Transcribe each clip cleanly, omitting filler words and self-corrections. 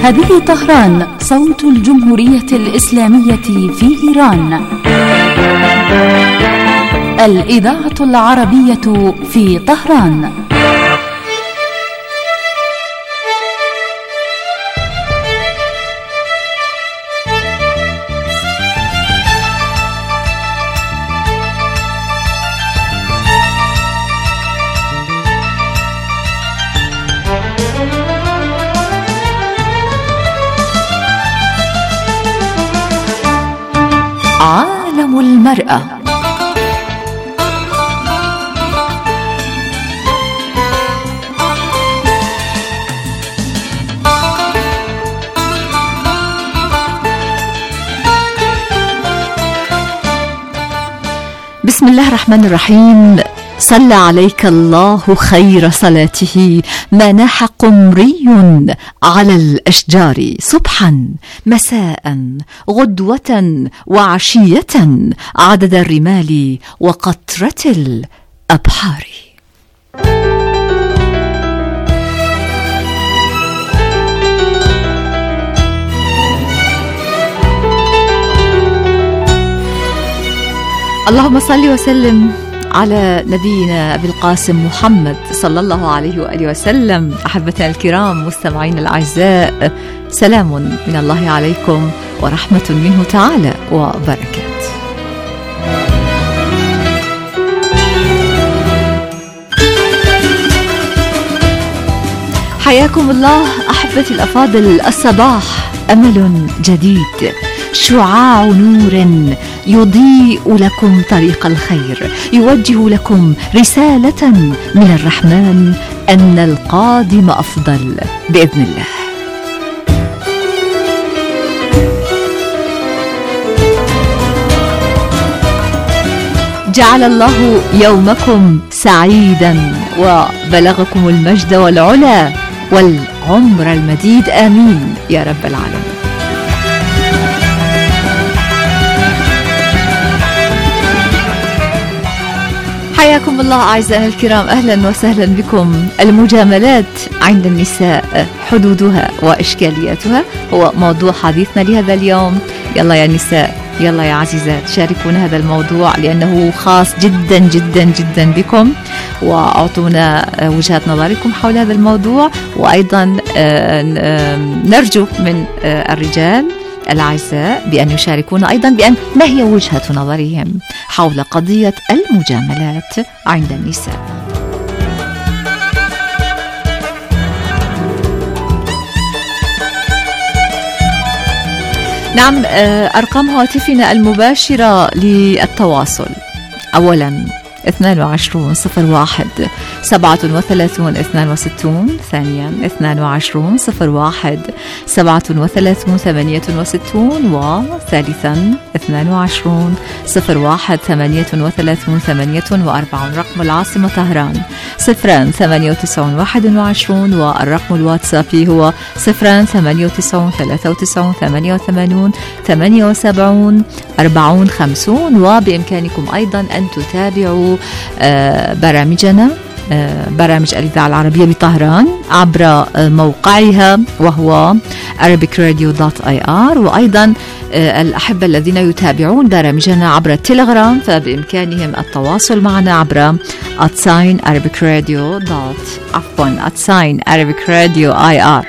هذه طهران، صوت الجمهورية الإسلامية في إيران. الإذاعة العربية في طهران. عالم المرأة. بسم الله الرحمن الرحيم. صلى عليك الله خير صلاته ما ناح قمري على الأشجار صبحا مساء غدوة وعشية عدد الرمال وقطرة الأبحار. اللهم صل وسلم على نبينا أبي القاسم محمد صلى الله عليه وآله وسلم. أحبتنا الكرام مستمعين الأعزاء، سلام من الله عليكم ورحمة منه تعالى وبركات. حياكم الله أحبتي الأفاضل. الصباح أمل جديد، شعاع نور يضيء لكم طريق الخير، يوجه لكم رسالة من الرحمن أن القادم أفضل بإذن الله. جعل الله يومكم سعيدا وبلغكم المجد والعلا والعمر المديد، آمين يا رب العالمين. حياكم الله أعزائنا الكرام، أهلا وسهلا بكم. المجاملات عند النساء، حدودها وإشكالياتها هو موضوع حديثنا لهذا اليوم. يلا يا نساء، يلا يا عزيزات، شاركونا هذا الموضوع لأنه خاص جدا جدا جدا بكم، وأعطونا وجهات نظركم حول هذا الموضوع. وأيضا نرجو من الرجال الأعزاء بأن يشاركونا أيضا بأن ما هي وجهة نظرهم حول قضية المجاملات عند النساء. نعم، أرقام هواتفنا المباشرة للتواصل: أولا 22-01-37-62، ثانيا 22-01-37-68، وثالثا 22-01-38-48. رقم العاصمة طهران 09891، والرقم الواتسابي هو 0989388784050. وبإمكانكم أيضا أن تتابعوا برامجنا، برامج الإذاعة العربية بطهران عبر موقعها وهو arabicradio.ir. وأيضا الأحبة الذين يتابعون برامجنا عبر التليجرام فبإمكانهم التواصل معنا عبر @arabicradio.ir.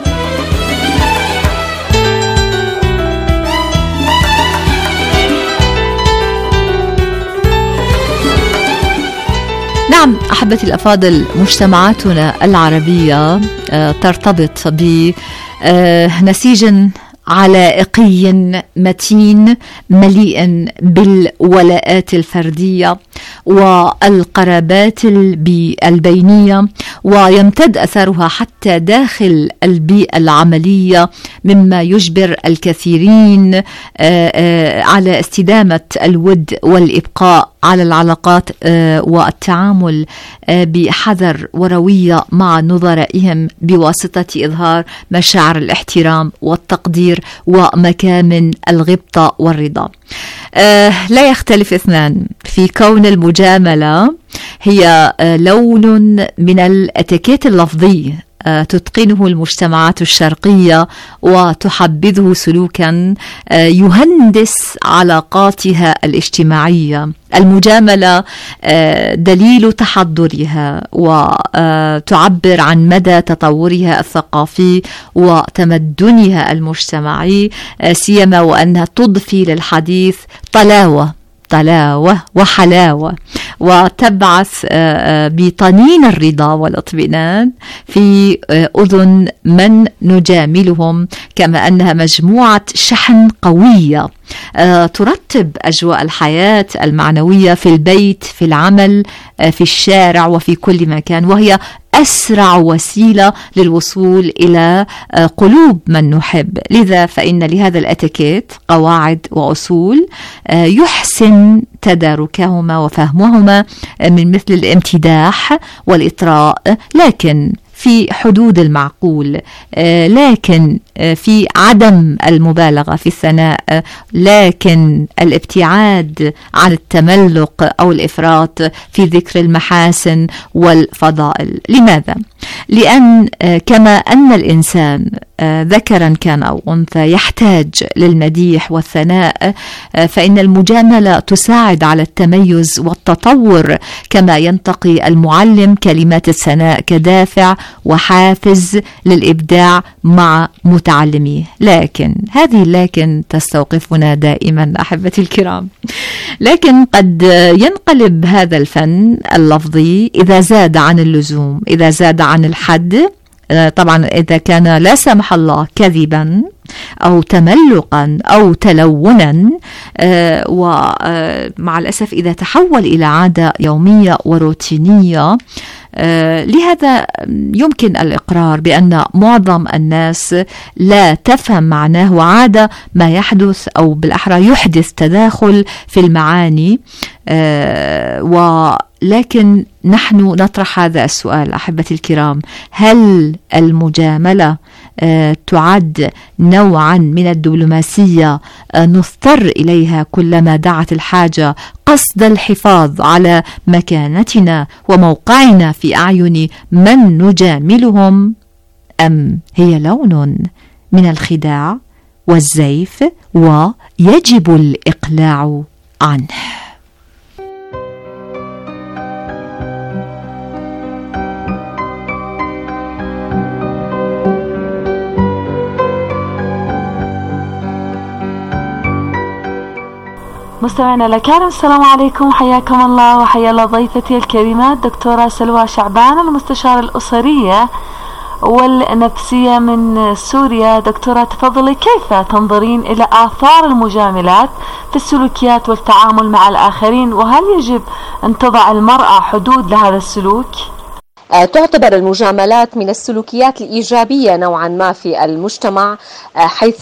نعم أحبتي الأفاضل، مجتمعاتنا العربية ترتبط بنسيج علائقي متين مليء بالولاءات الفردية والقرابات البينية، ويمتد أثرها حتى داخل البيئة العملية، مما يجبر الكثيرين على استدامة الود والإبقاء على العلاقات والتعامل بحذر وروية مع نظرائهم بواسطة إظهار مشاعر الاحترام والتقدير ومكامن الغبطة والرضا. لا يختلف اثنان في كون المجاملة هي لون من الاتيكيت اللفظي تتقنه المجتمعات الشرقية وتحبذه سلوكا يهندس علاقاتها الاجتماعية. المجاملة دليل تحضرها وتعبر عن مدى تطورها الثقافي وتمدنها المجتمعي، سيما وأنها تضفي للحديث طلاوة وحلاوة، وتبعث بطنين الرضا والاطمئنان في أذن من نجاملهم، كما أنها مجموعة شحن قوية ترتب أجواء الحياة المعنوية في البيت، في العمل، في الشارع، وفي كل مكان، وهي أسرع وسيلة للوصول إلى قلوب من نحب. لذا فإن لهذا الأتيكيت قواعد وأصول يحسن تداركهما وفهمهما من مثل الامتداح والإطراء، لكن في حدود المعقول، لكن في عدم المبالغة في الثناء، لكن الابتعاد عن التملق أو الإفراط في ذكر المحاسن والفضائل. لماذا؟ لأن كما أن الإنسان ذكرا كان أو أنثى يحتاج للمديح والثناء، فإن المجاملة تساعد على التميز والتطور، كما ينتقي المعلم كلمات الثناء كدافع وحافز للإبداع مع متعلميه. لكن هذه تستوقفنا دائما أحبتي الكرام، لكن قد ينقلب هذا الفن اللفظي إذا زاد عن اللزوم، إذا زاد عن الحد، طبعا إذا كان لا سمح الله كذبا أو تملقا أو تلونا، ومع الأسف إذا تحول إلى عادة يومية وروتينية. لهذا يمكن الإقرار بأن معظم الناس لا تفهم معناه، وعادة ما يحدث أو بالأحرى يحدث تداخل في المعاني. ولكن نحن نطرح هذا السؤال أحبتي الكرام: هل المجاملة تعد نوعا من الدبلوماسية نضطر إليها كلما دعت الحاجة قصد الحفاظ على مكانتنا وموقعنا في أعين من نجاملهم، أم هي لون من الخداع والزيف ويجب الإقلاع عنه؟ مستمعينا الكرام، السلام عليكم، حياكم الله وحيا الله ضيفتي الكريمة الدكتورة سلوى شعبان، المستشارة الأسرية والنفسية من سوريا. دكتورة تفضلي، كيف تنظرين إلى آثار المجاملات في السلوكيات والتعامل مع الآخرين، وهل يجب أن تضع المرأة حدود لهذا السلوك؟ تعتبر المجاملات من السلوكيات الإيجابية نوعا ما في المجتمع، حيث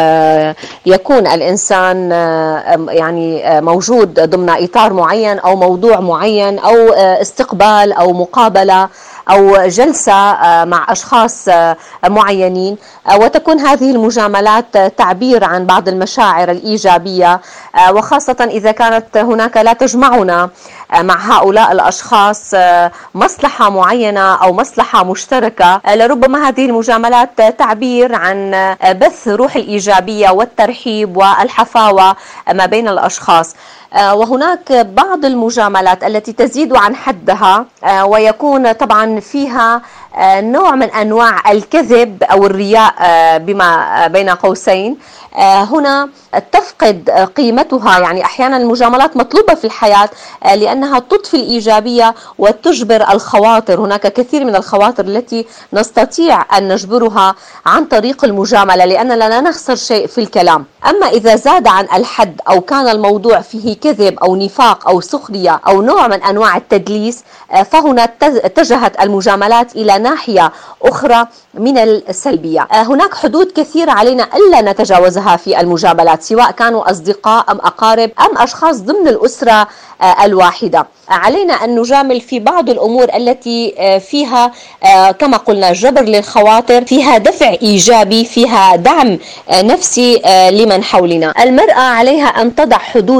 يكون الإنسان يعني موجود ضمن إطار معين أو موضوع معين أو استقبال أو مقابلة أو جلسة مع أشخاص معينين، وتكون هذه المجاملات تعبير عن بعض المشاعر الإيجابية، وخاصة إذا كانت هناك لا تجمعنا مع هؤلاء الأشخاص مصلحة معينة أو مصلحة مشتركة. لربما هذه المجاملات تعبير عن بث روح الإيجابية والترحيب والحفاوة ما بين الأشخاص. وهناك بعض المجاملات التي تزيد عن حدها ويكون طبعا فيها نوع من أنواع الكذب أو الرياء بما بين قوسين. هنا تفقد قيمتها، يعني أحيانا المجاملات مطلوبة في الحياة لأنها تضفي الإيجابية وتجبر الخواطر. هناك كثير من الخواطر التي نستطيع أن نجبرها عن طريق المجاملة لأننا لا نخسر شيء في الكلام. أما إذا زاد عن الحد أو كان الموضوع فيه كذب أو نفاق أو سخرية أو نوع من أنواع التدليس، فهنا اتجهت المجاملات إلى ناحية أخرى من السلبية. هناك حدود كثيرة علينا ألا نتجاوزها في المجاملات، سواء كانوا أصدقاء أم أقارب أم أشخاص ضمن الأسرة الواحدة. علينا أن نجامل في بعض الأمور التي فيها كما قلنا جبر للخواطر، فيها دفع إيجابي، فيها دعم نفسي لمن حولنا. المرأة عليها أن تضع حدود كثيرة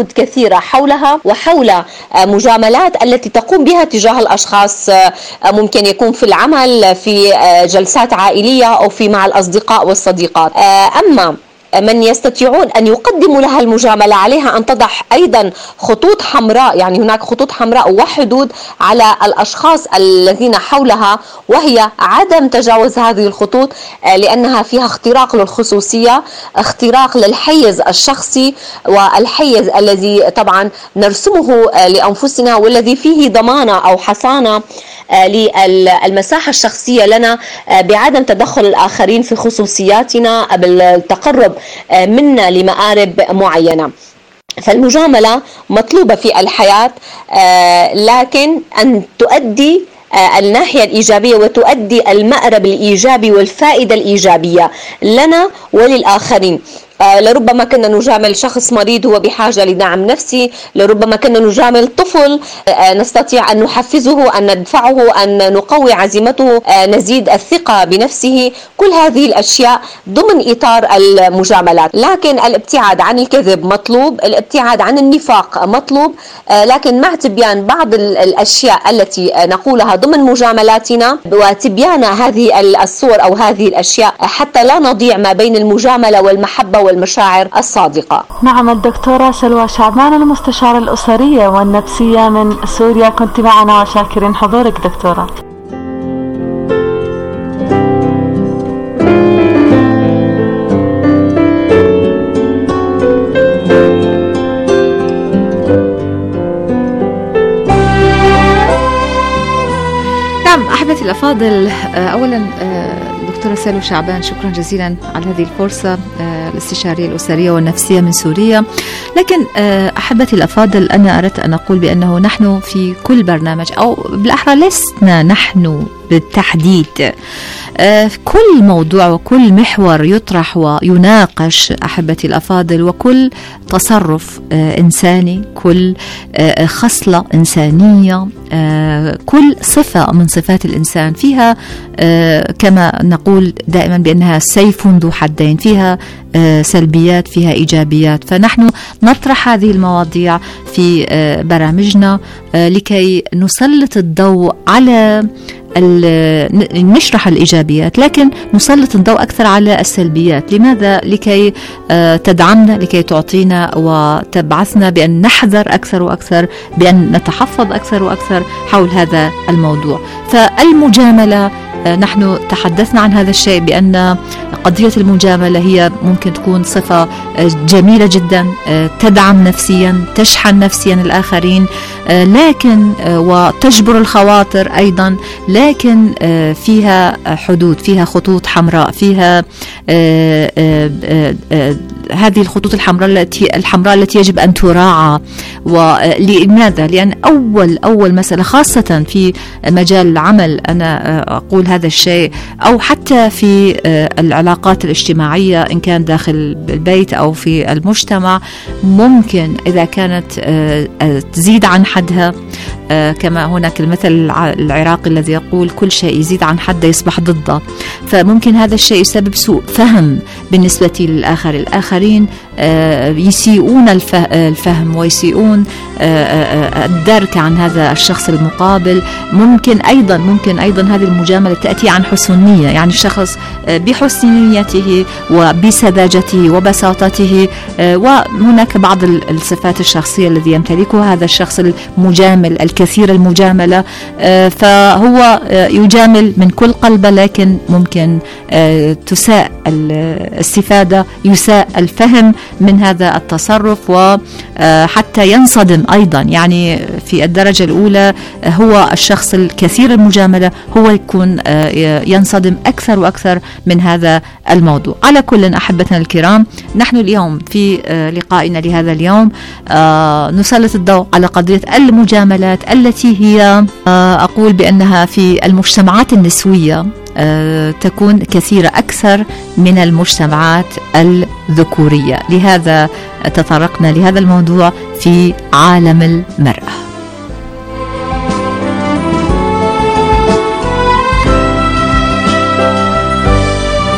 كثيرة حولها وحول مجاملات التي تقوم بها تجاه الأشخاص، ممكن يكون في العمل، في جلسات عائلية، أو في مع الأصدقاء والصديقات. أما من يستطيعون أن يقدموا لها المجاملة عليها أن تضع أيضا خطوط حمراء، يعني هناك خطوط حمراء وحدود على الأشخاص الذين حولها، وهي عدم تجاوز هذه الخطوط، لأنها فيها اختراق للخصوصية، اختراق للحيز الشخصي والحيز الذي طبعا نرسمه لأنفسنا، والذي فيه ضمانة أو حصانة للمساحة الشخصية لنا بعدم تدخل الآخرين في خصوصياتنا، بالتقرب منا لمآرب معينة. فالمجاملة مطلوبة في الحياة، لكن أن تؤدي الناحية الإيجابية وتؤدي المأرب الإيجابي والفائدة الإيجابية لنا وللآخرين. لربما كنا نجامل شخص مريض هو بحاجة لدعم نفسي، لربما كنا نجامل طفل نستطيع أن نحفزه، أن ندفعه، أن نقوي عزيمته، نزيد الثقة بنفسه. كل هذه الأشياء ضمن إطار المجاملات. لكن الابتعاد عن الكذب مطلوب، الابتعاد عن النفاق مطلوب، لكن مع تبيان بعض الأشياء التي نقولها ضمن مجاملاتنا وتبيان هذه الصور أو هذه الأشياء حتى لا نضيع ما بين المجاملة والمحبة والمشاعر الصادقة. نعم، الدكتورة سلوى شعبان المستشارة الأسرية والنفسية من سوريا، كنت معنا وشاكرين حضورك دكتورة. نعم أحبتي الأفاضل، أولا دكتورة سلوى شعبان شكرا جزيلا على هذه الفرصة، الاستشارية الأسرية والنفسية من سوريا. لكن أحبتي الأفاضل، أنا أردت أن أقول بأنه نحن في كل برنامج، أو بالأحرى لسنا نحن بالتحديد، كل موضوع وكل محور يطرح ويناقش أحبتي الأفاضل، وكل تصرف إنساني، كل خصلة إنسانية، كل صفة من صفات الإنسان فيها كما نقول دائما بأنها سيف ذو حدين، فيها سلبيات فيها إيجابيات. فنحن نطرح هذه المواضيع في برامجنا لكي نسلط الضوء على نشرح الإيجابيات، لكن نسلط الضوء أكثر على السلبيات. لماذا؟ لكي تدعمنا، لكي تعطينا وتبعثنا بأن نحذر أكثر وأكثر، بأن نتحفظ أكثر وأكثر حول هذا الموضوع. فالمجاملة، نحن تحدثنا عن هذا الشيء، بأن قضية المجاملة هي ممكن تكون صفة جميلة جدا، تدعم نفسيا، تشحن نفسيا الآخرين، لكن وتجبر الخواطر أيضا، لكن فيها حدود، فيها خطوط حمراء، فيها هذه الخطوط الحمراء التي يجب أن تراعى. ولماذا؟ لأن أول مسألة خاصة في مجال العمل، أنا أقول هذا الشيء، أو حتى في العلاقات الاجتماعية إن كان داخل البيت أو في المجتمع، ممكن إذا كانت تزيد عن حدها، كما هناك المثل العراقي الذي يقول كل شيء يزيد عن حده يصبح ضده. فممكن هذا الشيء يسبب سوء فهم بالنسبة الآخرين يسيئون الفهم ويسيئون الدرك عن هذا الشخص المقابل. ممكن أيضا هذه المجاملة تأتي عن حسن نية، يعني الشخص بحسن نيته وبسذاجته وبساطته، وهناك بعض الصفات الشخصية الذي يمتلكها هذا الشخص المجامل الكثير المجاملة، فهو يجامل من كل قلبه، لكن ممكن تساء الاستفادة، يساء الفهم من هذا التصرف، وحتى ينصدم أيضا. يعني في الدرجة الأولى هو الشخص الكثير المجاملة هو يكون ينصدم أكثر وأكثر من هذا الموضوع. على كل أحبتنا الكرام، نحن اليوم في لقائنا لهذا اليوم نسلط الضوء على قضية المجاملات التي هي أقول بأنها في المجتمعات النسوية تكون كثيرة أكثر من المجتمعات الذكورية. لهذا تطرقنا لهذا الموضوع في عالم المرأة.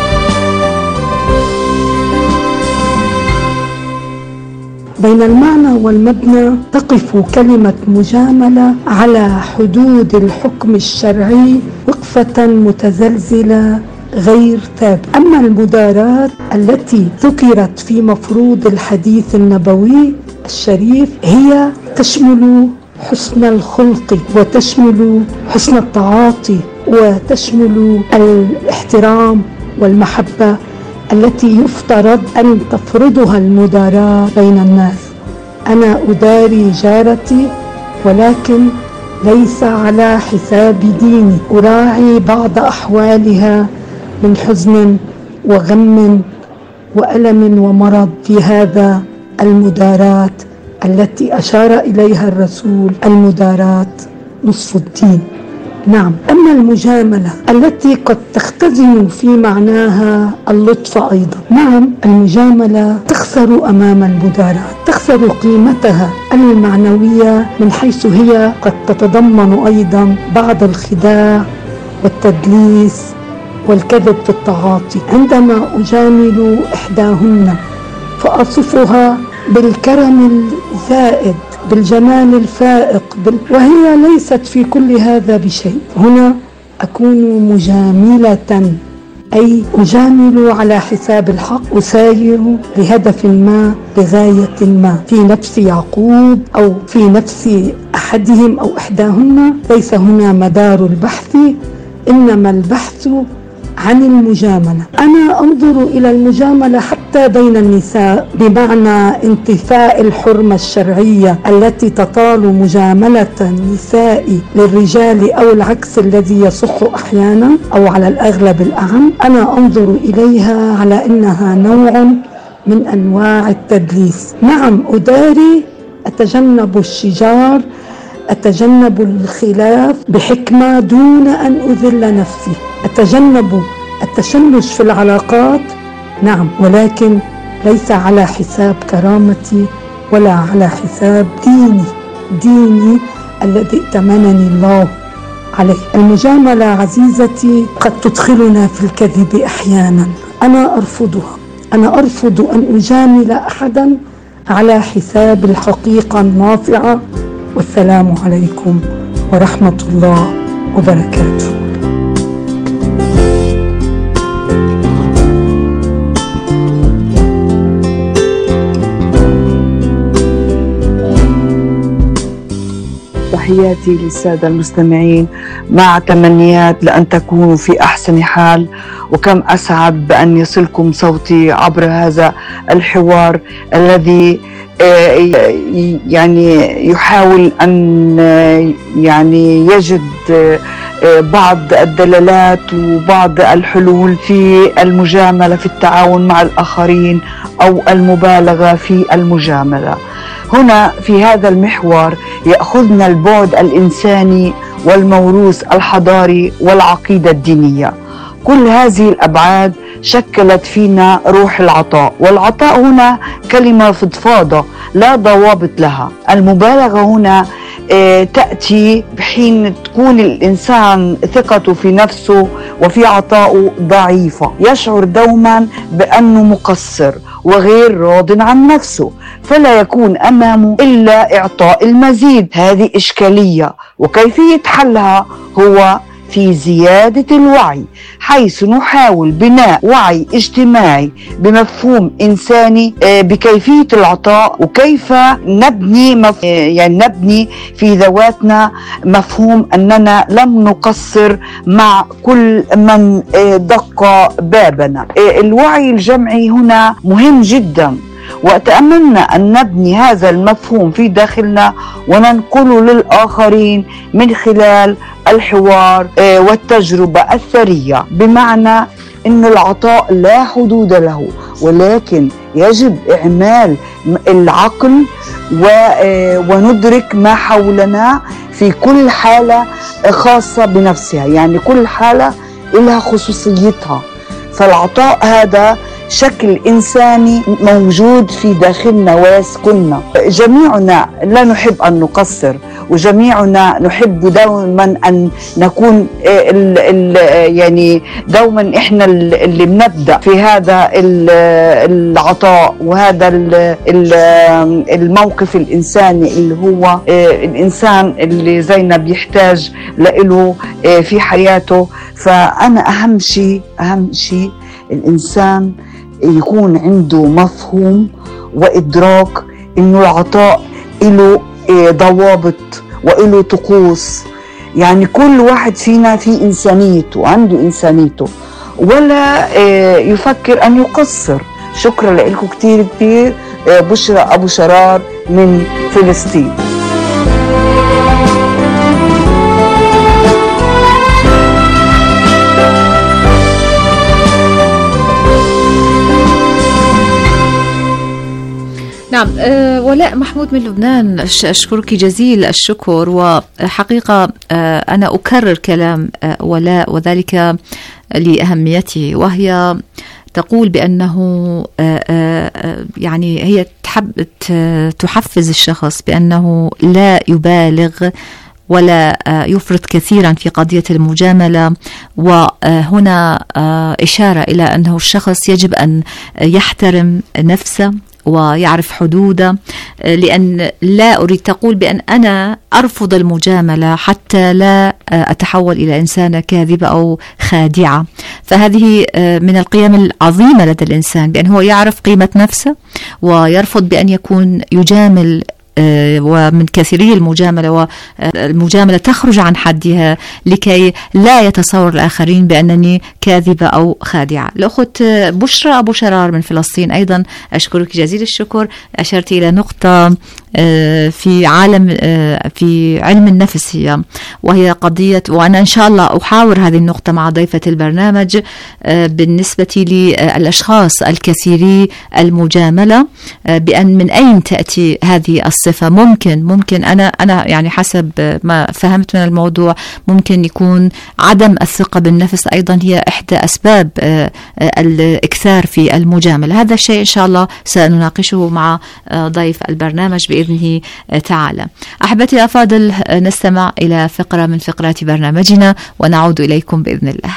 بين المعنى والمبنى تقف كلمة مجاملة على حدود الحكم الشرعي وقفة متزلزلة غير ثابت. أما المداراة التي ذكرت في مفروض الحديث النبوي الشريف هي تشمل حسن الخلق وتشمل حسن التعاطي وتشمل الاحترام والمحبة التي يفترض أن تفرضها المداراة بين الناس. أنا أداري جارتي ولكن ليس على حساب ديني، أراعي بعض أحوالها من حزن وغم وألم ومرض في هذا المداراة التي أشار إليها الرسول، المداراة نصف الدين. نعم. أما المجاملة التي قد تختزن في معناها اللطف أيضا، نعم المجاملة تخسر أمام المداراة، تخسر قيمتها المعنوية من حيث هي قد تتضمن أيضا بعض الخداع والتدليس والكذب في التعاطي. عندما أجامل إحداهن فأصفها بالكرم الزائد، بالجمال الفائق، وهي ليست في كل هذا بشيء، هنا أكون مجاملة، أي أجامل على حساب الحق، أساير لهدف ما، لغاية ما في نفس يعقوب أو في نفس أحدهم أو إحداهن. ليس هنا مدار البحث، إنما البحث عن المجاملة. أنا أنظر إلى المجاملة حتى بين النساء بمعنى انتفاء الحرمة الشرعية التي تطال مجاملة النساء للرجال أو العكس الذي يصح أحيانا أو على الأغلب الأعم. أنا أنظر إليها على أنها نوع من أنواع التدليس. نعم أداري، أتجنب الشجار، أتجنب الخلاف بحكمة دون أن أذل نفسي، أتجنب التشنج في العلاقات، نعم، ولكن ليس على حساب كرامتي ولا على حساب ديني الذي ائتمنني الله عليه. المجاملة عزيزتي قد تدخلنا في الكذب أحيانا، أنا أرفضها. أنا أرفض أن أجامل أحدا على حساب الحقيقة النافعة. والسلام عليكم ورحمة الله وبركاته. تحياتي للسادة المستمعين مع تمنيات لأن تكونوا في أحسن حال، وكم أسعد بأن يصلكم صوتي عبر هذا الحوار الذي يعني يحاول أن يعني يجد بعض الدلالات وبعض الحلول في المجاملة، في التعاون مع الآخرين أو المبالغة في المجاملة. هنا في هذا المحور يأخذنا البعد الإنساني والموروث الحضاري والعقيدة الدينية. كل هذه الأبعاد شكلت فينا روح العطاء، والعطاء هنا كلمة فضفاضة لا ضوابط لها. المبالغة هنا تأتي بحين تكون الإنسان ثقته في نفسه وفي عطائه ضعيفة، يشعر دوما بأنه مقصر وغير راض عن نفسه، فلا يكون أمامه إلا إعطاء المزيد. هذه إشكالية، وكيفية حلها هو في زيادة الوعي، حيث نحاول بناء وعي اجتماعي بمفهوم إنساني بكيفية العطاء، وكيف نبني في ذواتنا مفهوم أننا لم نقصر مع كل من دق بابنا. الوعي الجمعي هنا مهم جدا، وأتمنى أن نبني هذا المفهوم في داخلنا وننقله للآخرين من خلال الحوار والتجربة الثرية، بمعنى أن العطاء لا حدود له، ولكن يجب إعمال العقل وندرك ما حولنا في كل حالة خاصة بنفسها، يعني كل حالة لها خصوصيتها. فالعطاء هذا شكل إنساني موجود في داخلنا ويسكننا. جميعنا لا نحب أن نقصر، وجميعنا نحب دوما أن نكون يعني دوما إحنا اللي بنبدأ في هذا العطاء وهذا الموقف الإنساني اللي هو الإنسان اللي زينا بيحتاج له في حياته. فأنا أهم شيء الإنسان يكون عنده مفهوم وإدراك إنه العطاء له ضوابط وله طقوس. يعني كل واحد فينا في إنسانيته، عنده إنسانيته، ولا يفكر أن يقصر. شكرا لكم كتير بشرى أبو شرار من فلسطين. نعم، ولاء محمود من لبنان، أشكرك جزيل الشكر. وحقيقة أنا أكرر كلام ولاء وذلك لأهميته، وهي تقول بأنه يعني هي تحفز الشخص بأنه لا يبالغ ولا يفرط كثيرا في قضية المجاملة. وهنا إشارة إلى أنه الشخص يجب أن يحترم نفسه ويعرف حدوده، لأن لا أريد تقول بأن أنا أرفض المجاملة حتى لا أتحول إلى إنسانة كاذبة أو خادعة. فهذه من القيم العظيمة لدى الإنسان، بأن هو يعرف قيمة نفسه ويرفض بأن يكون يجامل، ومن كثيري المجاملة، والمجاملة تخرج عن حدها لكي لا يتصور الآخرين بأنني كاذبة أو خادعة. الأخت بشرى أبو شرار من فلسطين، أيضا أشكرك جزيل الشكر. أشرت إلى نقطة في علم النفس هي، وهي قضية، وأنا إن شاء الله أحاور هذه النقطة مع ضيفة البرنامج بالنسبة للأشخاص الكثيري المجاملة، بأن من أين تأتي هذه الصفة. ممكن أنا يعني حسب ما فهمت من الموضوع ممكن يكون عدم الثقة بالنفس أيضا هي إحدى أسباب الإكثار في المجاملة. هذا الشيء إن شاء الله سنناقشه مع ضيف البرنامج بإذنه تعالى. أحبتي الأفاضل، نستمع إلى فقرة من فقرات برنامجنا ونعود إليكم بإذن الله.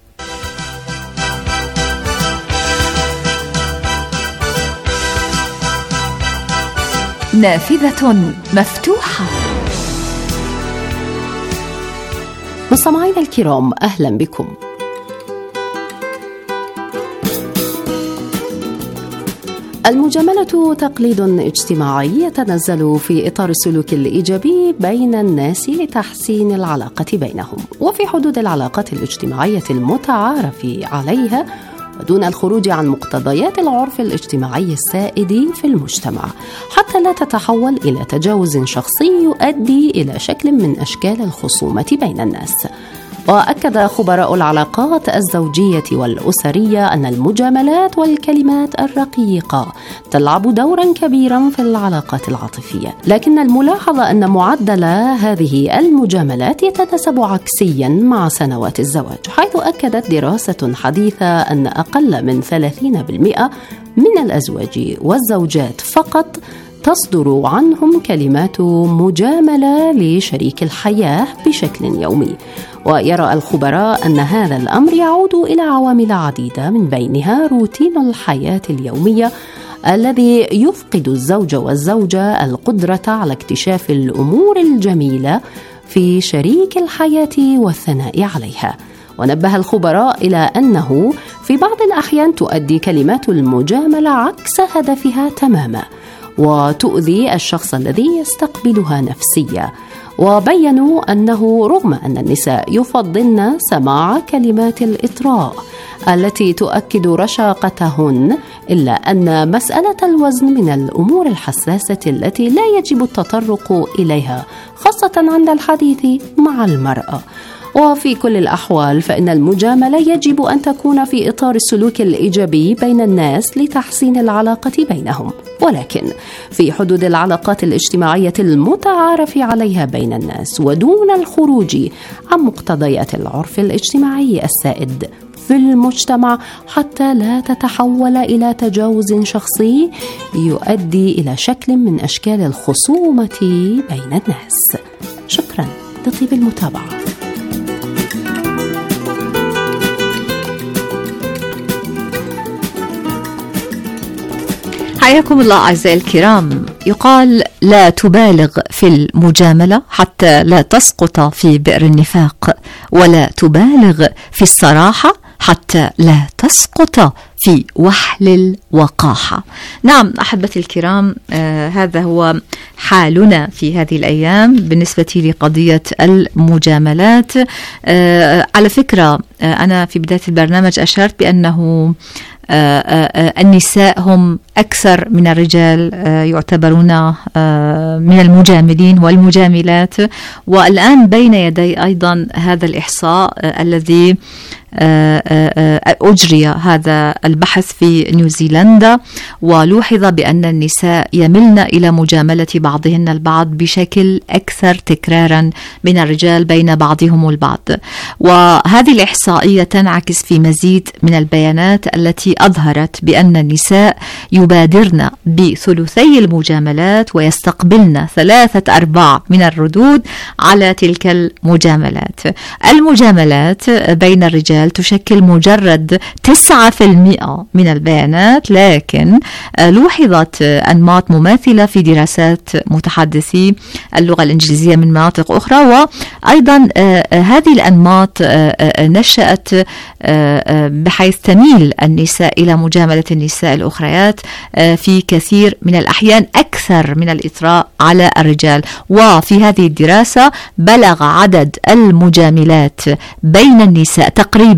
نافذة مفتوحة. مستمعينا الكرام، أهلا بكم. المجاملة تقليد اجتماعي يتنزل في إطار السلوك الإيجابي بين الناس لتحسين العلاقة بينهم وفي حدود العلاقات الاجتماعية المتعارف عليها، ودون الخروج عن مقتضيات العرف الاجتماعي السائد في المجتمع، حتى لا تتحول إلى تجاوز شخصي يؤدي إلى شكل من أشكال الخصومة بين الناس. وأكد خبراء العلاقات الزوجية والأسرية أن المجاملات والكلمات الرقيقة تلعب دورا كبيرا في العلاقات العاطفية، لكن الملاحظة أن معدل هذه المجاملات يتناسب عكسيا مع سنوات الزواج، حيث أكدت دراسة حديثة أن أقل من 30% من الأزواج والزوجات فقط تصدر عنهم كلمات مجاملة لشريك الحياة بشكل يومي. ويرى الخبراء أن هذا الأمر يعود إلى عوامل عديدة، من بينها روتين الحياة اليومية الذي يفقد الزوج والزوجة القدرة على اكتشاف الأمور الجميلة في شريك الحياة والثناء عليها. ونبه الخبراء إلى أنه في بعض الأحيان تؤدي كلمات المجاملة عكس هدفها تماما وتؤذي الشخص الذي يستقبلها نفسيا. وبينوا أنه رغم أن النساء يفضلن سماع كلمات الإطراء التي تؤكد رشاقتهن، إلا أن مسألة الوزن من الأمور الحساسة التي لا يجب التطرق إليها، خاصة عند الحديث مع المرأة. وفي كل الأحوال فإن المجاملة يجب أن تكون في إطار السلوك الإيجابي بين الناس لتحسين العلاقة بينهم، ولكن في حدود العلاقات الاجتماعية المتعارف عليها بين الناس، ودون الخروج عن مقتضيات العرف الاجتماعي السائد في المجتمع حتى لا تتحول إلى تجاوز شخصي يؤدي إلى شكل من أشكال الخصومة بين الناس. شكرا لطيب المتابعة. حياكم الله أعزائي الكرام. يقال لا تبالغ في المجاملة حتى لا تسقط في بئر النفاق، ولا تبالغ في الصراحة حتى لا تسقط في وحل الوقاحة. نعم أحبتي الكرام، هذا هو حالنا في هذه الأيام بالنسبة لقضية المجاملات. على فكرة أنا في بداية البرنامج أشرت بأنه النساء هم أكثر من الرجال يعتبرون من المجاملين والمجاملات، والآن بين يدي أيضا هذا الإحصاء الذي أجري هذا البحث في نيوزيلندا، ولوحظ بأن النساء يملن إلى مجاملة بعضهن البعض بشكل أكثر تكرارا من الرجال بين بعضهم البعض. وهذه الإحصائية تنعكس في مزيد من البيانات التي أظهرت بأن النساء يبادرن بثلثي المجاملات ويستقبلن 3/4 من الردود على تلك المجاملات. المجاملات بين الرجال تشكل مجرد 9% من البيانات، لكن لوحظت أنماط مماثلة في دراسات متحدثي اللغة الإنجليزية من مناطق أخرى، وأيضا هذه الأنماط نشأت بحيث تميل النساء إلى مجاملة النساء الأخريات في كثير من الأحيان أكثر من الإطراء على الرجال. وفي هذه الدراسة بلغ عدد المجاملات بين النساء تقريبا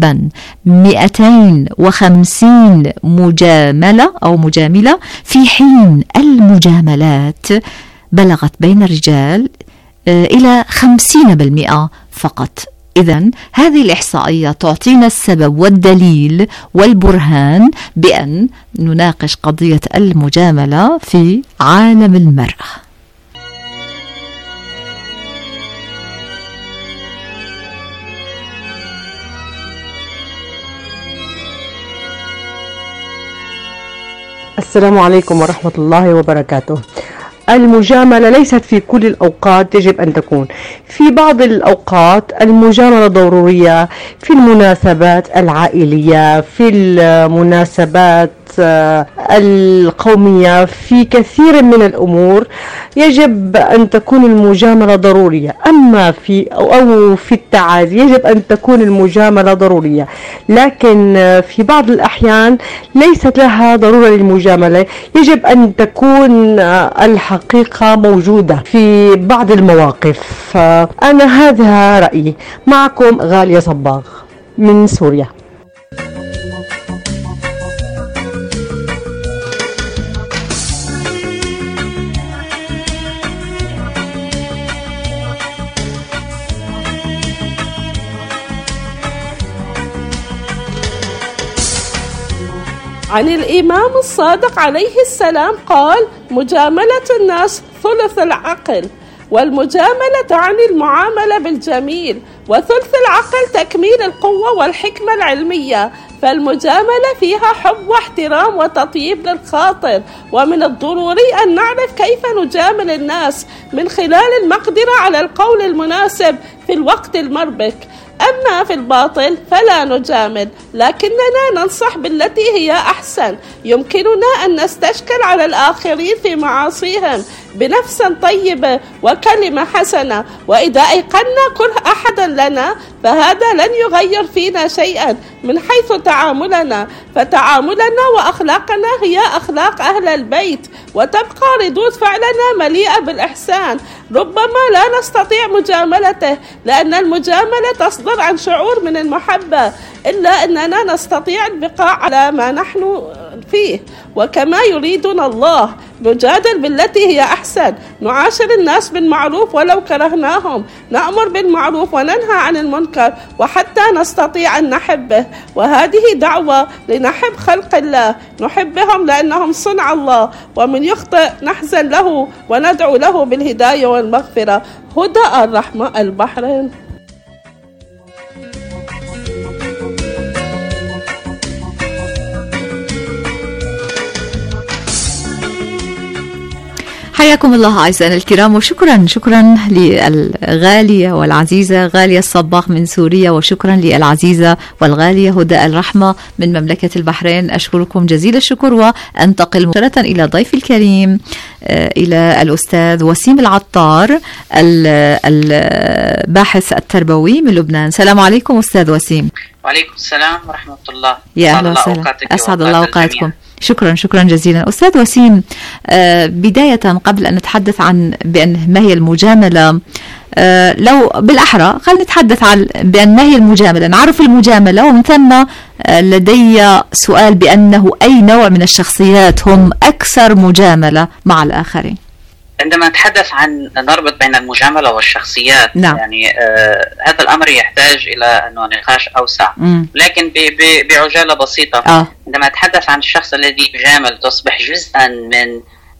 250 مجاملة أو مجاملة، في حين المجاملات بلغت بين الرجال إلى 50% فقط. إذن هذه الإحصائية تعطينا السبب والدليل والبرهان بأن نناقش قضية المجاملة في عالم المرأة. السلام عليكم ورحمة الله وبركاته. المجاملة ليست في كل الأوقات يجب أن تكون. في بعض الأوقات المجاملة ضرورية، في المناسبات العائلية، في المناسبات القومية، في كثير من الأمور يجب أن تكون المجاملة ضرورية. أما في أو في التعازي يجب أن تكون المجاملة ضرورية، لكن في بعض الأحيان ليست لها ضرورة للمجاملة، يجب أن تكون الحقيقة موجودة في بعض المواقف. أنا هذا رأيي. معكم غالية صباغ من سوريا. عن الإمام الصادق عليه السلام قال: مجاملة الناس ثلث العقل، والمجاملة تعني المعاملة بالجميل، وثلث العقل تكميل القوة والحكمة العلمية. فالمجاملة فيها حب واحترام وتطيب للخاطر، ومن الضروري أن نعرف كيف نجامل الناس من خلال المقدرة على القول المناسب في الوقت المربك. أما في الباطل فلا نجامل، لكننا ننصح بالتي هي أحسن. يمكننا أن نستشكل على الآخرين في معاصيهم بنفس طيبة وكلمة حسنة، وإذا أيقنا كره أحد لنا فهذا لن يغير فينا شيئا من حيث تعاملنا، فتعاملنا وأخلاقنا هي أخلاق أهل البيت، وتبقى ردود فعلنا مليئة بالإحسان. ربما لا نستطيع مجاملته لأن المجاملة تصدر عن شعور من المحبة، إلا أننا نستطيع البقاء على ما نحن فيه وكما يريدنا الله. نجادل بالتي هي أحسن، نعاشر الناس بالمعروف ولو كرهناهم، نأمر بالمعروف وننهى عن المنكر وحتى نستطيع أن نحبه. وهذه دعوة لنحب خلق الله، نحبهم لأنهم صنع الله، ومن يخطئ نحزن له وندعو له بالهداية والمغفرة. هدى الرحمة، البحرين. حياكم الله أعزائنا الكرام، وشكرا للغالية والعزيزة غالية الصباغ من سوريا، وشكرا للعزيزة والغالية هدى الرحمة من مملكة البحرين. أشكركم جزيل الشكر، وأنتقل مباشرة إلى ضيف الكريم إلى الأستاذ وسيم العطار الباحث التربوي من لبنان. السلام عليكم أستاذ وسيم. وعليكم السلام ورحمة الله. يا أهلا وسهلا، أسعد الله أوقاتكم. شكرا جزيلا أستاذ وسيم. بداية قبل أن نتحدث عن ما هي المجاملة، لو بالأحرى خلينا نتحدث عن ما هي المجاملة، نعرف المجاملة، ومن ثم لدي سؤال بأنه أي نوع من الشخصيات هم أكثر مجاملة مع الآخرين؟ عندما نتحدث عن نربط بين المجاملة والشخصيات، نعم. يعني هذا الأمر يحتاج إلى أنه نقاش أوسع، لكن بعجالة بسيطة. عندما نتحدث عن الشخص الذي يجامل تصبح جزءا من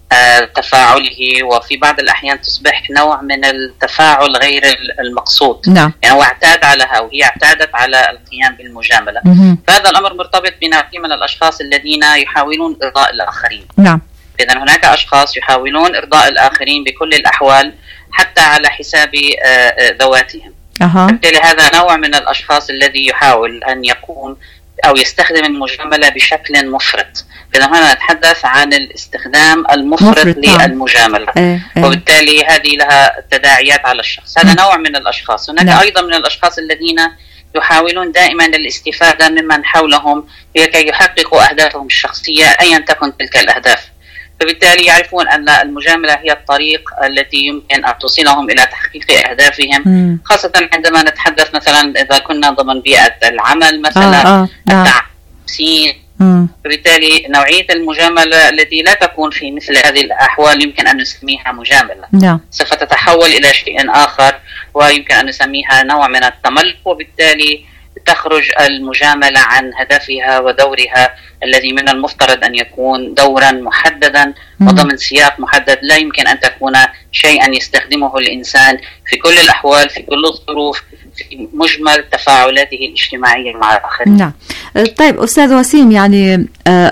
تفاعله، وفي بعض الأحيان تصبح نوع من التفاعل غير المقصود. نعم. يعني هو اعتاد عليها وهي اعتادت على القيام بالمجاملة. فهذا الأمر مرتبط بنوع من الأشخاص الذين يحاولون إرضاء الآخرين. نعم. إذن هناك أشخاص يحاولون إرضاء الآخرين بكل الأحوال حتى على حساب ذواتهم. بالتالي هذا نوع من الأشخاص الذي يحاول أن يكون أو يستخدم المجاملة بشكل مفرط. إذن هنا نتحدث عن الاستخدام المفرط للمجاملة. وبالتالي هذه لها تداعيات على الشخص. هذا نوع من الأشخاص. هناك أيضا من الأشخاص الذين يحاولون دائما الاستفادة ممن حولهم لكي يحققوا أهدافهم الشخصية أيا تكن تلك الأهداف. فبالتالي يعرفون أن المجاملة هي الطريق التي يمكن أن توصلهم إلى تحقيق أهدافهم، خاصة عندما نتحدث مثلا إذا كنا ضمن بيئة العمل مثلا التعسين. فبالتالي نوعية المجاملة التي لا تكون في مثل هذه الأحوال يمكن أن نسميها مجاملة. سوف تتحول إلى شيء آخر ويمكن أن نسميها نوع من التملك، وبالتالي تخرج المجاملة عن هدفها ودورها الذي من المفترض أن يكون دورا محددا وضمن سياق محدد. لا يمكن أن تكون شيئا يستخدمه الإنسان في كل الأحوال في كل الظروف في مجمل تفاعلاته الاجتماعية مع الآخرين. نعم. طيب أستاذ وسيم، يعني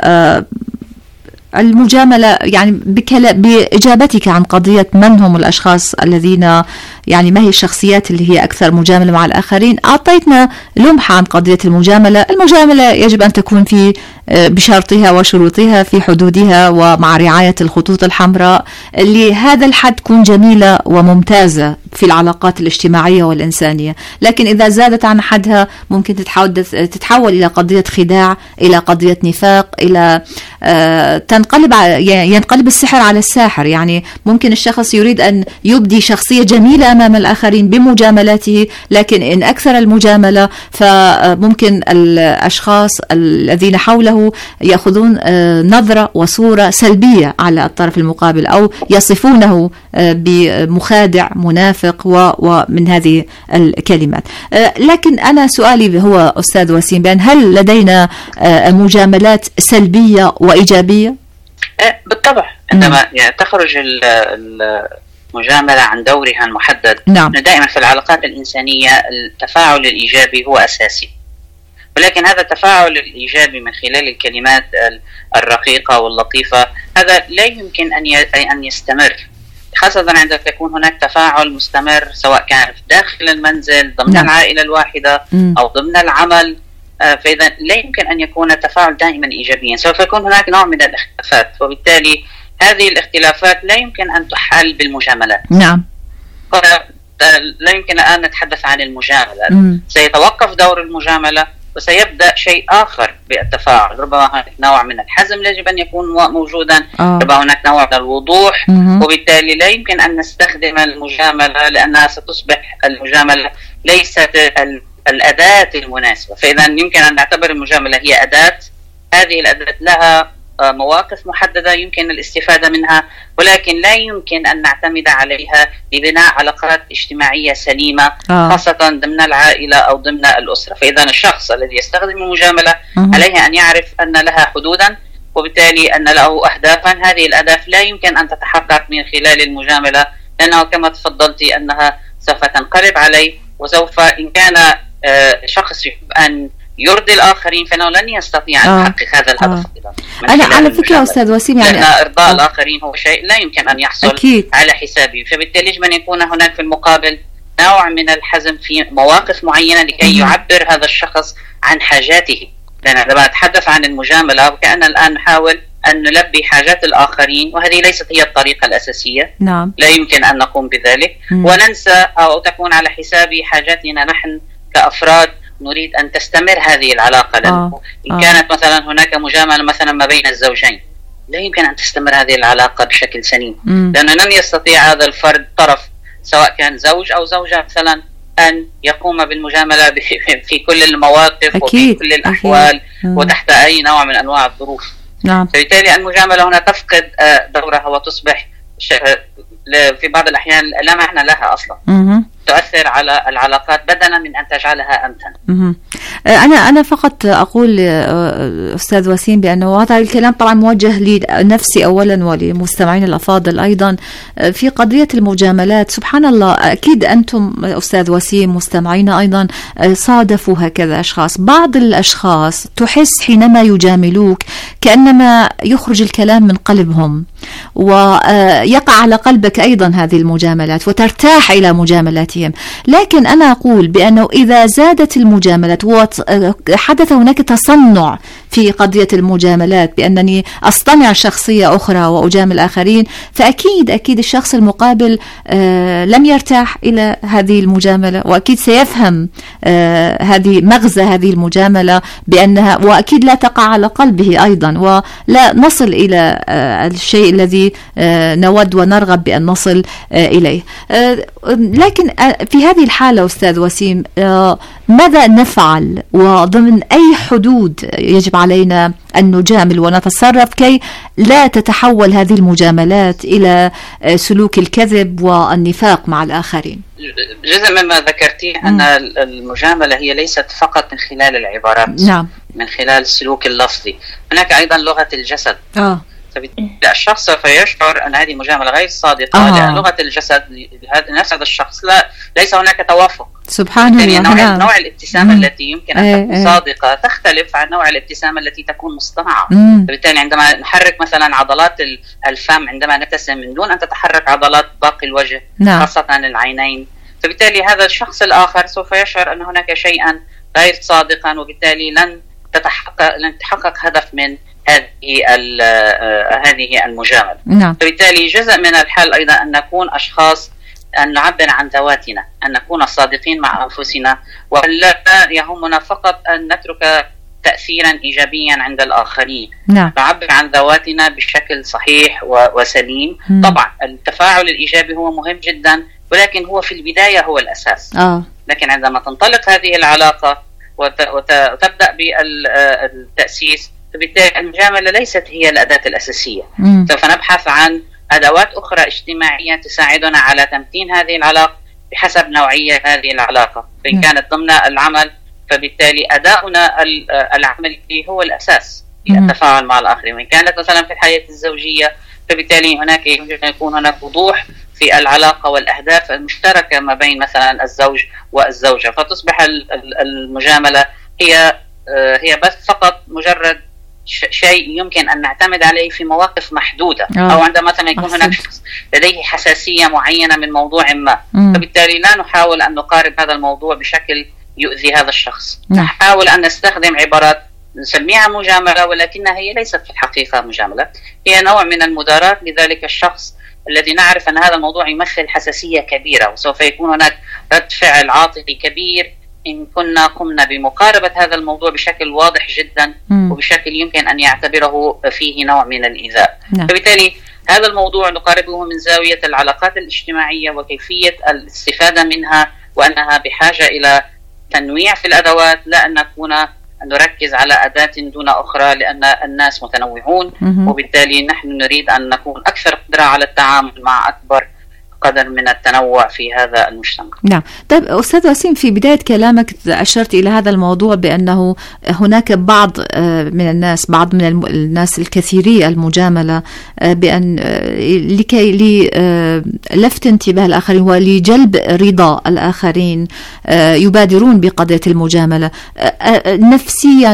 المجاملة، يعني بإجابتك عن قضية من هم الأشخاص الذين، يعني ما هي الشخصيات اللي هي أكثر مجاملة مع الآخرين، أعطيتنا لمحة عن قضية المجاملة. المجاملة يجب أن تكون بشرطها وشروطها في حدودها ومع رعاية الخطوط الحمراء، لهذا الحد تكون جميلة وممتازة في العلاقات الاجتماعية والإنسانية. لكن إذا زادت عن حدها ممكن تتحول إلى قضية خداع، إلى قضية نفاق، إلى ينقلب السحر على الساحر. يعني ممكن الشخص يريد أن يبدي شخصية جميلة أمام الآخرين بمجاملاته، لكن إن أكثر المجاملة فممكن الأشخاص الذين حوله يأخذون نظرة وصورة سلبية على الطرف المقابل، أو يصفونه بمخادع منافق ومن هذه الكلمات. لكن أنا سؤالي هو أستاذ وسيم، بأن هل لدينا مجاملات سلبية وإيجابية؟ بالطبع. عندما تخرج المجاملة عن دورها المحدد، نعم. دائما في العلاقات الإنسانية التفاعل الإيجابي هو أساسي، ولكن هذا التفاعل الإيجابي من خلال الكلمات الرقيقة واللطيفة هذا لا يمكن أن يستمر، خاصة عندما يكون هناك تفاعل مستمر سواء كان داخل المنزل ضمن العائلة الواحدة أو ضمن العمل. فإذا لا يمكن أن يكون التفاعل دائما إيجابيا، سوف يكون هناك نوع من الاختلافات، وبالتالي هذه الاختلافات لا يمكن أن تحل بالمجاملات. نعم. لا يمكن الآن نتحدث عن المجاملة. سيتوقف دور المجاملة وسيبدأ شيء آخر بالتفاعل. ربما هناك نوع من الحزم يجب أن يكون موجودا، ربما هناك نوع من الوضوح، وبالتالي لا يمكن أن نستخدم المجاملة لأنها ستصبح المجاملة ليست الأداة المناسبة. فإذا يمكن أن نعتبر المجاملة هي أداة، هذه الأداة لها مواقف محددة يمكن الاستفادة منها، ولكن لا يمكن أن نعتمد عليها لبناء علاقات اجتماعية سليمة خاصة ضمن العائلة أو ضمن الأسرة. فإذا الشخص الذي يستخدم المجاملة عليه أن يعرف أن لها حدودا، وبالتالي أن له أهدافا. هذه الأهداف لا يمكن أن تتحقق من خلال المجاملة، لأنه كما تفضلتي أنها سوف تنقلب عليه، وسوف إن كان شخص يحب أن يرضي الآخرين فإنه لن يستطيع أن يحقق هذا الهدف. أنا على فكرة أستاذ وسيم يعني لأن إرضاء الآخرين هو شيء لا يمكن أن يحصل أكيد على حسابه، فبالتالي يجب أن يكون هناك في المقابل نوع من الحزم في مواقف معينة لكي يعبر هذا الشخص عن حاجاته. لأن عندما نتحدث عن المجاملة وكأن الآن نحاول أن نلبي حاجات الآخرين، وهذه ليست هي الطريقة الأساسية. نعم. لا يمكن أن نقوم بذلك وننسى أو تكون على حساب حاجاتنا نحن كأفراد نريد أن تستمر هذه العلاقة. لأنه إن كانت مثلا هناك مجاملة مثلا ما بين الزوجين لا يمكن أن تستمر هذه العلاقة بشكل سليم، لأنه لن يستطيع هذا الفرد طرف سواء كان زوج أو زوجة مثلا أن يقوم بالمجاملة في كل المواقف وفي كل الأحوال وتحت أي نوع من أنواع الظروف. نعم. فبالتالي المجاملة هنا تفقد دورها وتصبح في بعض الأحيان لا معنى لها أصلا. تؤثر على العلاقات بدلا من أن تجعلها أمتن. أنا فقط أقول أستاذ وسيم بأنه هذا الكلام طبعا موجه لنفسي أولا ولمستمعين الأفاضل أيضا في قضية المجاملات. سبحان الله، أكيد أنتم أستاذ وسيم مستمعين أيضا صادفوا هكذا أشخاص. بعض الأشخاص تحس حينما يجاملوك كأنما يخرج الكلام من قلبهم، ويقع على قلبك أيضا هذه المجاملات وترتاح إلى مجاملاتهم. لكن أنا أقول بأنه إذا زادت المجاملات وحدث هناك تصنع في قضية المجاملات بأنني أصطنع شخصية أخرى وأجامل آخرين، فأكيد الشخص المقابل لم يرتاح إلى هذه المجاملة، وأكيد سيفهم هذه مغزى هذه المجاملة بأنها، وأكيد لا تقع على قلبه أيضا، ولا نصل إلى الشيء الذي نود ونرغب بأن نصل إليه. لكن في هذه الحالة أستاذ وسيم ماذا نفعل، وضمن أي حدود يجب علينا أن نجامل ونتصرف كي لا تتحول هذه المجاملات إلى سلوك الكذب والنفاق مع الآخرين؟ جزء مما ذكرتي أن المجاملة هي ليست فقط من خلال العبارات. نعم. من خلال السلوك اللفظي، هناك أيضا لغة الجسد. الشخص سوف يشعر أن هذه مجاملة غير صادقة لأن لغة الجسد نفس هذا الشخص ليس هناك توافق. سبحان الله. نوع الابتسامة التي يمكن أن تكون صادقة تختلف عن نوع الابتسامة التي تكون مصطنعة. فبالتالي عندما نحرك مثلا عضلات الفم عندما نبتسم من دون أن تتحرك عضلات باقي الوجه خاصة العينين، فبالتالي هذا الشخص الآخر سوف يشعر أن هناك شيئا غير صادقا، وبالتالي لن تحقق هدف من هذه المجاملة. فبالتالي جزء من الحل أيضا أن نكون أشخاص، أن نعبر عن ذواتنا، أن نكون صادقين مع أنفسنا، ولا يهمنا فقط أن نترك تأثيرا إيجابيا عند الآخرين. نعبر عن ذواتنا بشكل صحيح وسليم. طبعا التفاعل الإيجابي هو مهم جدا، ولكن هو في البداية هو الأساس. لكن عندما تنطلق هذه العلاقة وتبدأ بالتأسيس، فبالتالي المجاملة ليست هي الأداة الأساسية. سوف نبحث عن أدوات أخرى اجتماعية تساعدنا على تمتين هذه العلاقة بحسب نوعية هذه العلاقة. فإن كانت ضمن العمل فبالتالي أداؤنا العملي هو الأساس في التفاعل مع الآخرين. وإن كانت مثلا في الحياة الزوجية فبالتالي هناك يمكن أن يكون هناك وضوح في العلاقة والأهداف المشتركة ما بين مثلا الزوج والزوجة، فتصبح المجاملة هي بس فقط مجرد شيء يمكن أن نعتمد عليه في مواقف محدودة، أو عندما مثلا يكون هناك شخص لديه حساسية معينة من موضوع ما، فبالتالي لا نحاول أن نقارب هذا الموضوع بشكل يؤذي هذا الشخص. نحاول أن نستخدم عبارات نسميها مجاملة، ولكنها هي ليست في الحقيقة مجاملة، هي نوع من المداراة لذلك الشخص الذي نعرف أن هذا الموضوع يمثل حساسية كبيرة، وسوف يكون هناك رد فعل عاطفي كبير إن كنا قمنا بمقاربة هذا الموضوع بشكل واضح جدا وبشكل يمكن أن يعتبره فيه نوع من الإيذاء. فبالتالي هذا الموضوع نقاربه من زاوية العلاقات الاجتماعية وكيفية الاستفادة منها، وأنها بحاجة إلى تنويع في الأدوات، لا أن نكون نركز على أداة دون أخرى، لأن الناس متنوعون، وبالتالي نحن نريد أن نكون أكثر قدرة على التعامل مع أكبر قدر من التنوع في هذا المجتمع. نعم. طيب أستاذ وسيم، في بداية كلامك أشرت إلى هذا الموضوع بأنه هناك بعض من الناس الكثيري المجاملة، بأن لكي لفت انتباه الآخرين ولجلب رضا الآخرين يبادرون بقضية المجاملة نفسيا.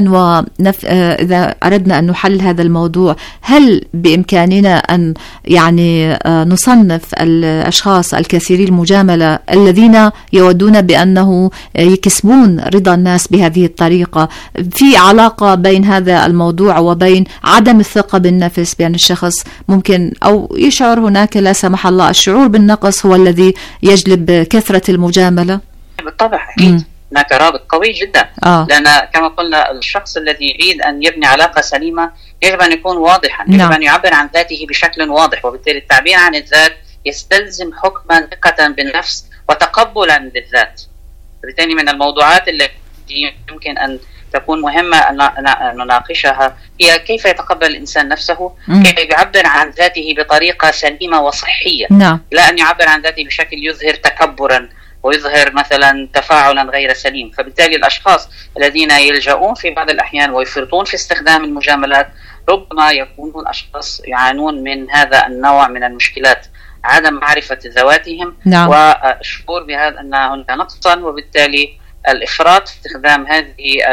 إذا أردنا أن نحل هذا الموضوع، هل بإمكاننا أن يعني نصنف الأشخاص الكثيري المجاملة الذين يودون بأنه يكسبون رضا الناس بهذه الطريقة، في علاقة بين هذا الموضوع وبين عدم الثقة بالنفس، بأن الشخص ممكن أو يشعر هناك لا سمح الله الشعور بالنقص هو الذي يجلب كثرة المجاملة؟ بالطبع أكيد هناك رابط قوي جدا، لأن كما قلنا الشخص الذي يريد أن يبني علاقة سليمة يجب أن يكون واضحا، يجب أن يعبر عن ذاته بشكل واضح، وبالتالي التعبير عن الذات يستلزم حكما ثقة بالنفس وتقبلا للذات. بالتالي من الموضوعات التي يمكن أن تكون مهمة أن نناقشها هي كيف يتقبل الإنسان نفسه، كيف يعبر عن ذاته بطريقة سليمة وصحية، لا أن يعبر عن ذاته بشكل يظهر تكبرا ويظهر مثلا تفاعلا غير سليم. فبالتالي الأشخاص الذين يلجؤون في بعض الأحيان ويفرطون في استخدام المجاملات ربما يكونون أشخاص يعانون من هذا النوع من المشكلات، عدم معرفة ذواتهم والشعور بهذا أن هناك نقصا، وبالتالي الإفراط في استخدام هذه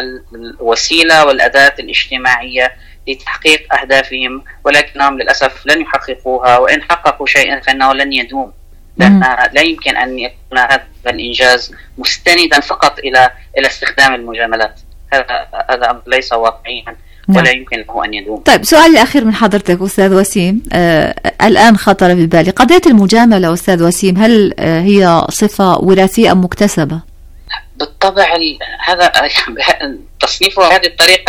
الوسيلة والأداة الاجتماعية لتحقيق أهدافهم، ولكنهم للأسف لن يحققوها، وإن حققوا شيئا فإنه لن يدوم، لأن لا يمكن أن يكون هذا الإنجاز مستندا فقط إلى استخدام المجاملات. هذا أمر ليس واقعيا ولا يمكن له أن يدوم. طيب، سؤال الأخير من حضرتك أستاذ وسيم، الآن خطر ببالي قضية المجاملة أستاذ وسيم، هل هي صفة وراثية أم مكتسبة؟ بالطبع هذا تصنيفه بهذه الطريقة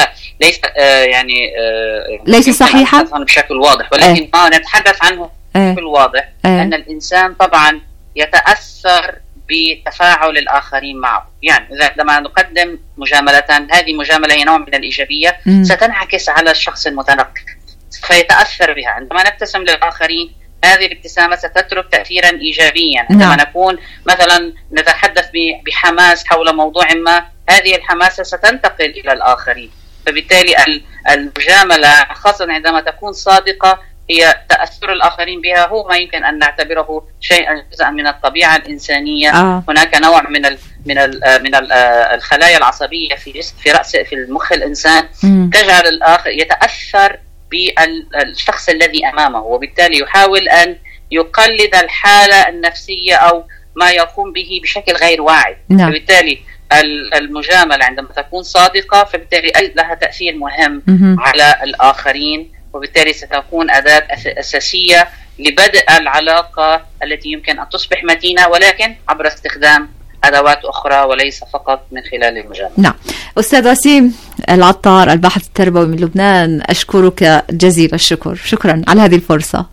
ليس صحيحا بشكل واضح، ولكن ما نتحدث عنه بشكل واضح أن الإنسان طبعا يتأثر بتفاعل الآخرين معه. يعني عندما نقدم مجاملة، هذه مجاملة هي نوع من الإيجابية ستنعكس على الشخص المتلقي فيتأثر بها. عندما نبتسم للآخرين هذه الابتسامة ستترك تأثيرا إيجابيا. عندما نكون مثلا نتحدث بحماس حول موضوع ما، هذه الحماسة ستنتقل إلى الآخرين. فبالتالي المجاملة خاصة عندما تكون صادقة هي تأثر الآخرين بها هو ما يمكن أن نعتبره شيئا جزءا من الطبيعة الإنسانية. هناك نوع من الخلايا العصبية في المخ الإنسان تجعل الآخر يتأثر بالشخص الذي أمامه، وبالتالي يحاول أن يقلد الحالة النفسية أو ما يقوم به بشكل غير واعي. فبالتالي المجاملة عندما تكون صادقة فبالتالي لها تأثير مهم على الآخرين، وبالتالي ستكون أداة أساسية لبدء العلاقة التي يمكن أن تصبح متينة، ولكن عبر استخدام أدوات أخرى وليس فقط من خلال المجاملة. نعم. أستاذ وسيم العطار، الباحث التربوي من لبنان، أشكرك جزيل الشكر. شكرا على هذه الفرصة.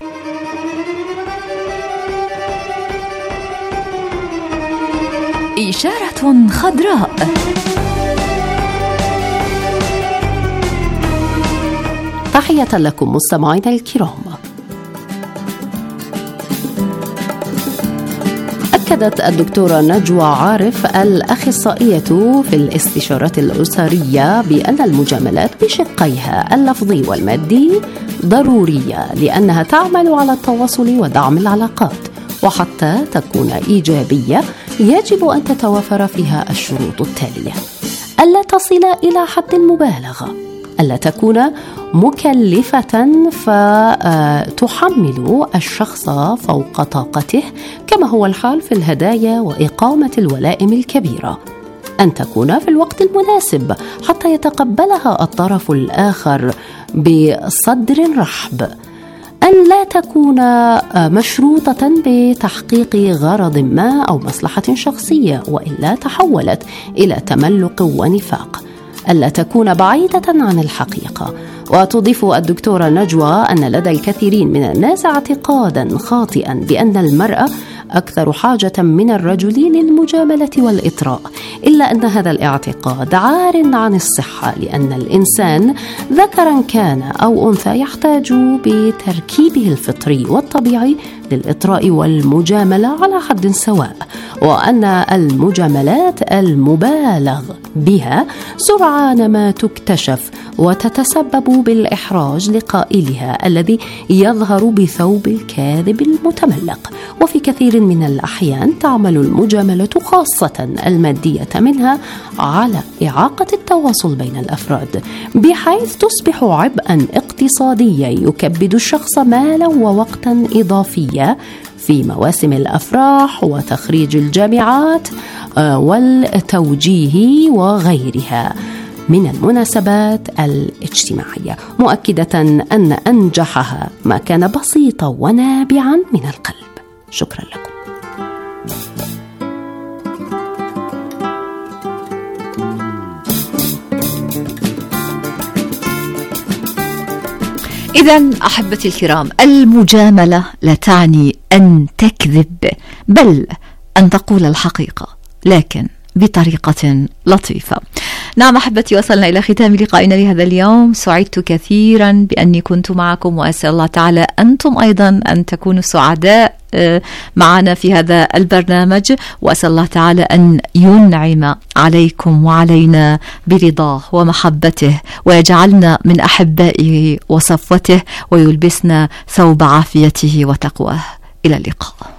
إشارة خضراء. تحية لكم مستمعينا الكرام. أكدت الدكتورة نجوى عارف الأخصائية في الاستشارات الأسرية بأن المجاملات بشقيها اللفظي والمادي ضرورية، لأنها تعمل على التواصل ودعم العلاقات، وحتى تكون إيجابية يجب أن تتوافر فيها الشروط التالية: ألا تصل إلى حد المبالغة، ألا تكون مكلفة فتحمل الشخص فوق طاقته كما هو الحال في الهدايا وإقامة الولائم الكبيرة، أن تكون في الوقت المناسب حتى يتقبلها الطرف الآخر بصدر رحب، أن لا تكون مشروطة بتحقيق غرض ما أو مصلحة شخصية وإلا تحولت إلى تملق ونفاق، ألا تكون بعيدة عن الحقيقة. وتضيف الدكتورة نجوى أن لدى الكثيرين من الناس اعتقادا خاطئا بأن المرأة أكثر حاجة من الرجل للمجاملة والإطراء، إلا أن هذا الاعتقاد عار عن الصحة، لأن الإنسان ذكرا كان أو أنثى يحتاج بتركيبه الفطري والطبيعي للإطراء والمجاملة على حد سواء، وأن المجاملات المبالغ بها سرعان ما تكتشف وتتسبب بالإحراج لقائلها الذي يظهر بثوب الكاذب المتملق. وفي كثير من الأحيان تعمل المجاملة خاصة المادية منها على إعاقة التواصل بين الأفراد، بحيث تصبح عبئا اقتصاديا يكبد الشخص مالا ووقتا إضافيا في مواسم الأفراح وتخريج الجامعات والتوجيه وغيرها من المناسبات الاجتماعية، مؤكدة أن أنجحها ما كان بسيطا ونابعا من القلب. شكرا لكم. إذن أحبتي الكرام، المجاملة لا تعني أن تكذب، بل أن تقول الحقيقة، لكن بطريقة لطيفة. نعم أحبتي، وصلنا إلى ختام لقائنا لهذا اليوم. سعدت كثيرا بأني كنت معكم، وأسأل الله تعالى أنتم أيضا أن تكونوا سعداء معنا في هذا البرنامج، وأسأل الله تعالى أن ينعم عليكم وعلينا برضاه ومحبته، ويجعلنا من أحبائه وصفوته، ويلبسنا ثوب عافيته وتقواه. إلى اللقاء.